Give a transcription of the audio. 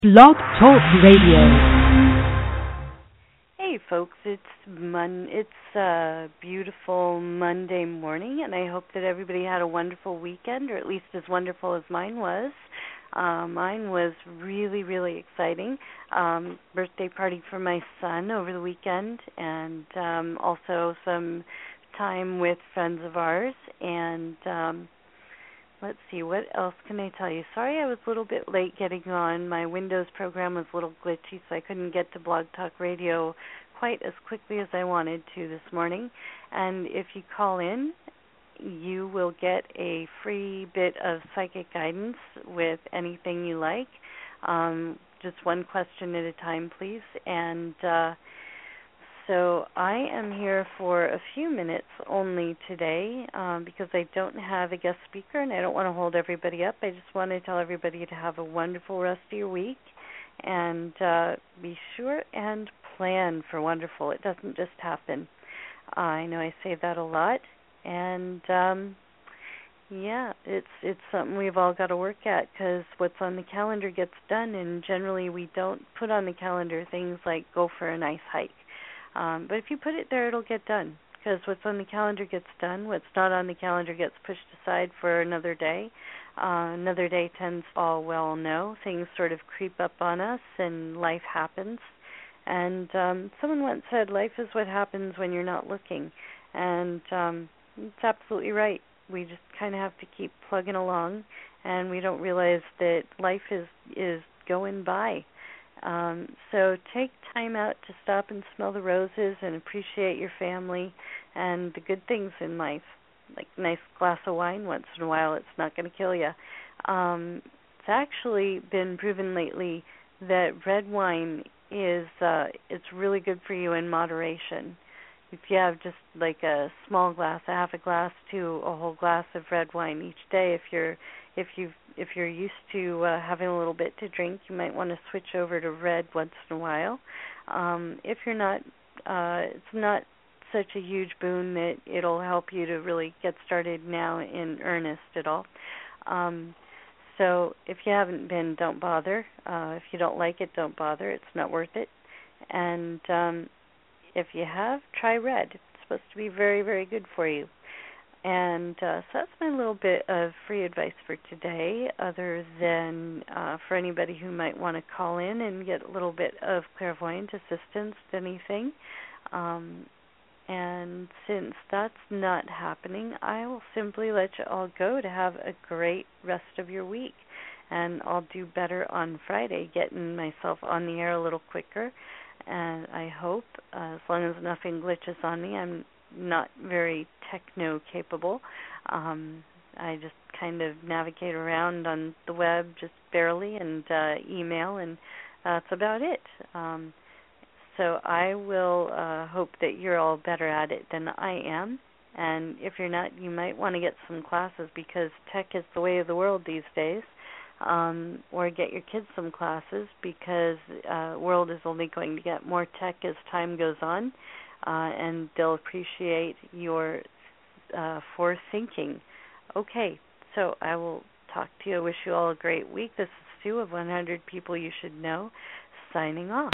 Blog Talk Radio. Hey folks, it's a beautiful Monday morning, and I hope that everybody had a wonderful weekend, or at least as wonderful as mine was. Mine was really, really exciting. Birthday party for my son over the weekend, and also some time with friends of ours, and let's see, what else can I tell you? Sorry I was a little bit late getting on. My Windows program was a little glitchy, so I couldn't get to Blog Talk Radio quite as quickly as I wanted to this morning. And if you call in, you will get a free bit of psychic guidance with anything you like. Just one question at a time, please. And so I am here for a few minutes only today because I don't have a guest speaker and I don't want to hold everybody up. I just want to tell everybody to have a wonderful rest of your week and be sure and plan for wonderful. It doesn't just happen. I know I say that a lot, and yeah, it's something we've all got to work at because what's on the calendar gets done, and generally we don't put on the calendar things like go for a nice hike. But if you put it there, it'll get done because what's on the calendar gets done. What's not on the calendar gets pushed aside for another day. Another day tends, all well know. Things sort of creep up on us and life happens. And someone once said, life is what happens when you're not looking. And it's absolutely right. We just kind of have to keep plugging along, and we don't realize that life is going by. So take time out to stop and smell the roses and appreciate your family and the good things in life, like a nice glass of wine once in a while. It's not going to kill you. It's actually been proven lately that red wine is it's really good for you in moderation. If you have just like a small glass, a half a glass to a whole glass of red wine each day, if you're used to having a little bit to drink, you might want to switch over to red once in a while. If you're not, it's not such a huge boon that it'll help you to really get started now in earnest at all. So if you haven't been, don't bother. If you don't like it, don't bother. It's not worth it. And if you have, try red. It's supposed to be very, very good for you. And so that's my little bit of free advice for today, other than for anybody who might want to call in and get a little bit of clairvoyant assistance to anything. And since that's not happening, I will simply let you all go to have a great rest of your week. And I'll do better on Friday, getting myself on the air a little quicker. And I hope, as long as nothing glitches on me, I'm not very techno-capable. I just kind of navigate around on the web just barely and email, and that's about it. So I will hope that you're all better at it than I am. And if you're not, you might want to get some classes because tech is the way of the world these days. Or get your kids some classes because the world is only going to get more tech as time goes on, and they'll appreciate your forethinking. Okay, so I will talk to you. I wish you all a great week. This is Sue of 100 People You Should Know, signing off.